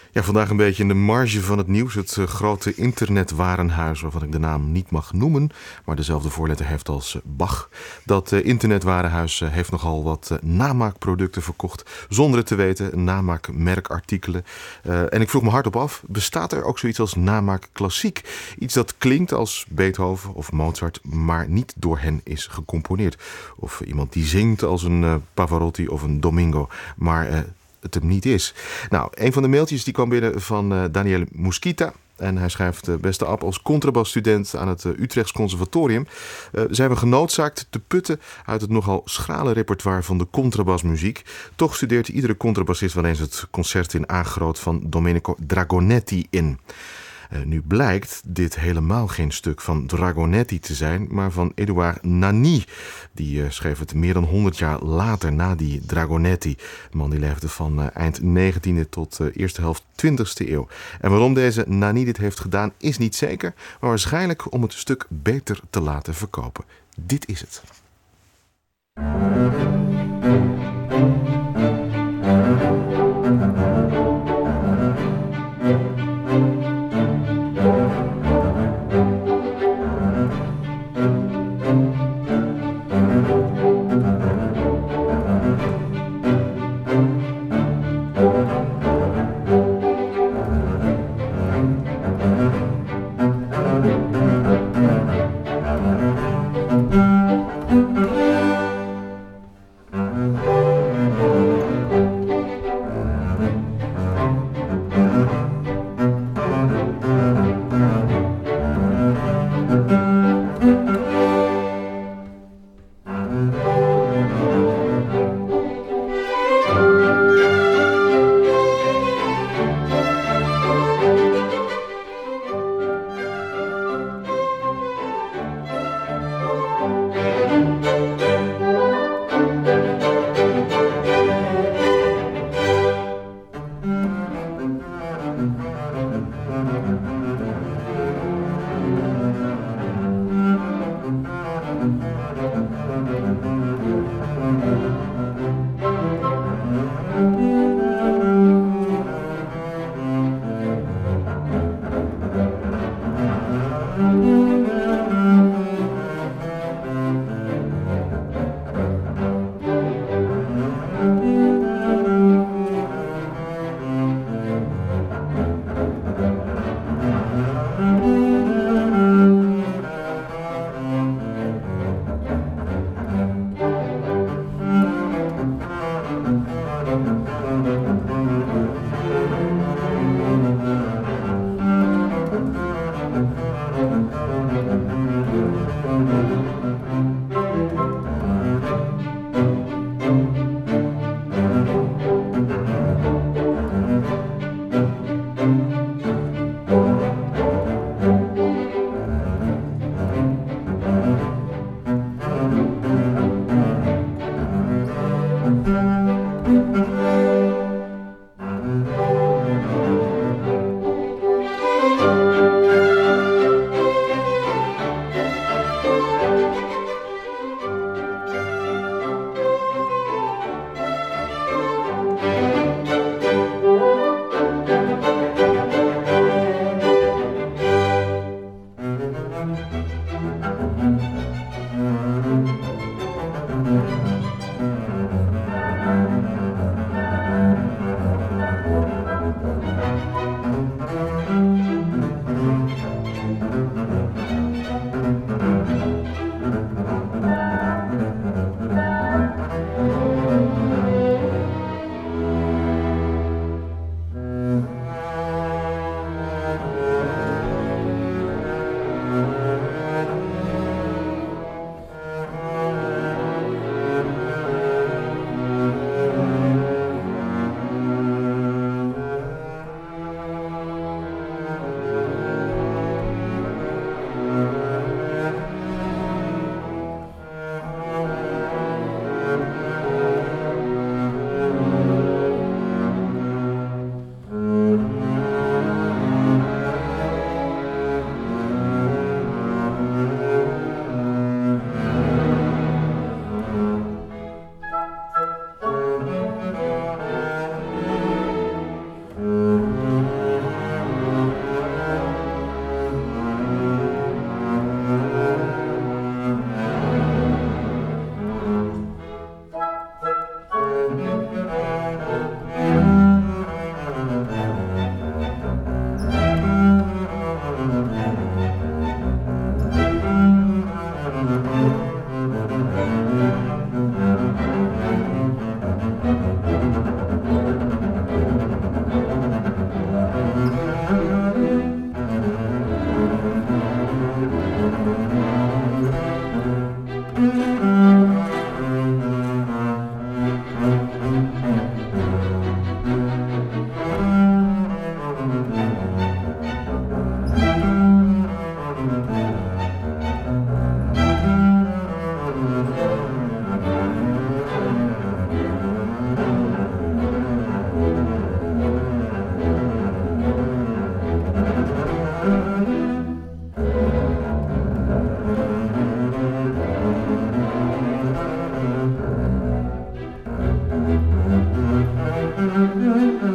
Ja, vandaag een beetje in de marge van het nieuws. Het grote internetwarenhuis, waarvan ik de naam niet mag noemen, maar dezelfde voorletter heeft als Bach. Dat internetwarenhuis heeft nogal wat namaakproducten verkocht, zonder het te weten, namaakmerkartikelen. En ik vroeg me hardop af, bestaat er ook zoiets als namaak klassiek? Iets dat klinkt als Beethoven of Mozart, maar niet door hen is gecomponeerd. Of iemand die zingt als een Pavarotti of een Domingo, maar het hem niet is. Nou, een van de mailtjes die kwam binnen van Daniel Musquita. En hij schrijft: beste Ab, als contrabasstudent aan het Utrechts Conservatorium zijn we genoodzaakt te putten uit het nogal schrale repertoire van de contrabasmuziek. Toch studeert iedere contrabassist wel eens het concert in A groot van Domenico Dragonetti in. Nu blijkt dit helemaal geen stuk van Dragonetti te zijn, maar van Edouard Nani. Die schreef het meer dan 100 jaar later na die Dragonetti. De man die leefde van eind 19e tot eerste helft 20e eeuw. En waarom deze Nani dit heeft gedaan is niet zeker, maar waarschijnlijk om het stuk beter te laten verkopen. Dit is het.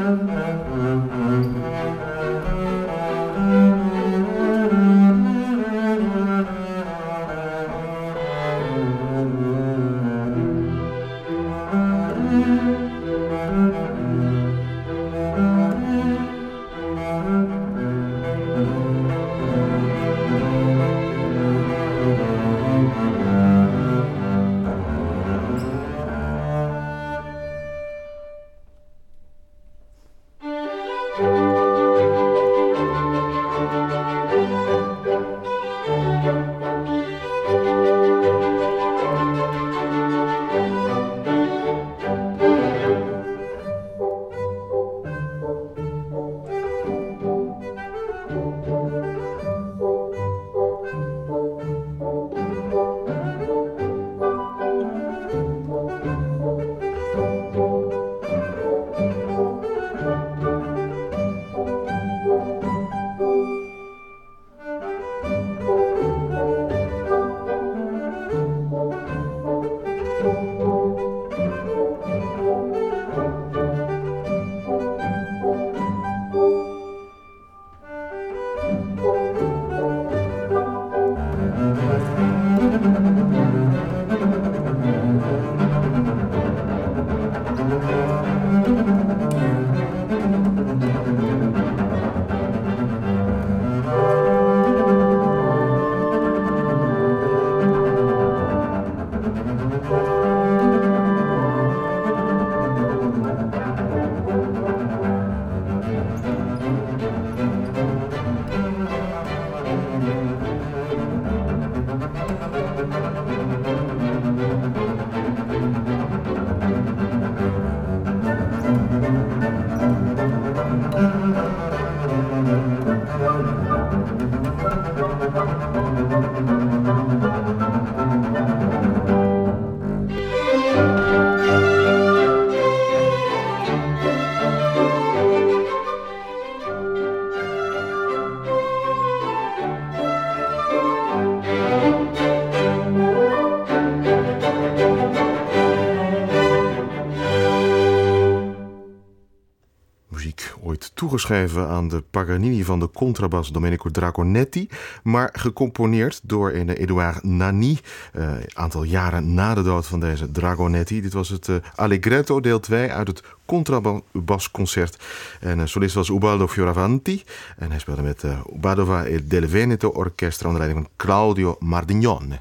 Toegeschreven aan de Paganini van de contrabas Domenico Dragonetti, maar gecomponeerd door Edouard Nani, aantal jaren na de dood van deze Dragonetti. Dit was het Allegretto deel 2 uit het contrabasconcert. En solist was Ubaldo Fioravanti en hij speelde met Padova e del Veneto Orchestra onder leiding van Claudio Mardignone.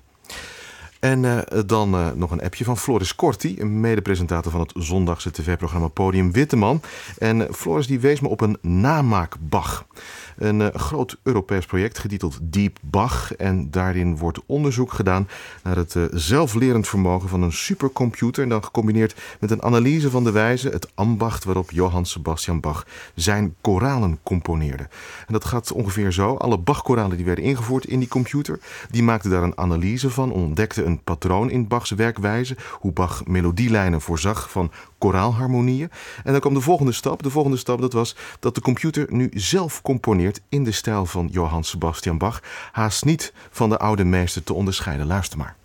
En dan nog een appje van Floris Corti, een medepresentator van het zondagse tv-programma Podium Witteman. En Floris die wees me op een namaak Bach. Een groot Europees project getiteld Deep Bach. En daarin wordt onderzoek gedaan naar het zelflerend vermogen van een supercomputer. En dan gecombineerd met een analyse van de wijze, het ambacht waarop Johann Sebastian Bach zijn koralen componeerde. En dat gaat ongeveer zo. Alle Bach-koralen die werden ingevoerd in die computer, die maakten daar een analyse van, ontdekten een patroon in Bachs werkwijze, hoe Bach melodielijnen voorzag van koraalharmonieën. En dan kwam de volgende stap. De volgende stap dat was dat de computer nu zelf componeert in de stijl van Johann Sebastian Bach. Haast niet van de oude meester te onderscheiden. Luister maar.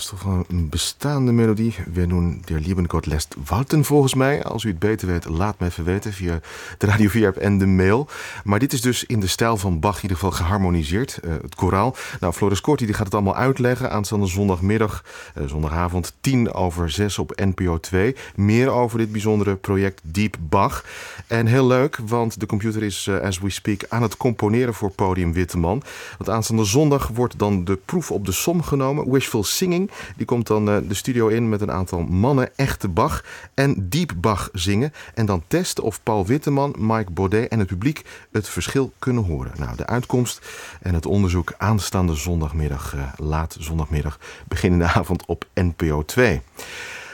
is toch wel een bestaande melodie. We doen Der lieben Gott lässt walten volgens mij. Als u het beter weet, laat me even weten via de Radio 4-app en de mail. Maar dit is dus in de stijl van Bach in ieder geval geharmoniseerd. Het koraal. Nou, Floris Korti die gaat het allemaal uitleggen. Aanstaande zondagmiddag, zondagavond 5:50 op NPO 2. Meer over dit bijzondere project Diep Bach. En heel leuk, want de computer is as we speak aan het componeren voor Podium Witteman. Want aanstaande zondag wordt dan de proef op de som genomen. Wishful Singing. Die komt dan de studio in met een aantal mannen echte Bach en diep Bach zingen. En dan testen of Paul Witteman, Mike Baudet en het publiek het verschil kunnen horen. Nou, de uitkomst en het onderzoek aanstaande zondagmiddag, laat zondagmiddag, beginnende avond op NPO 2.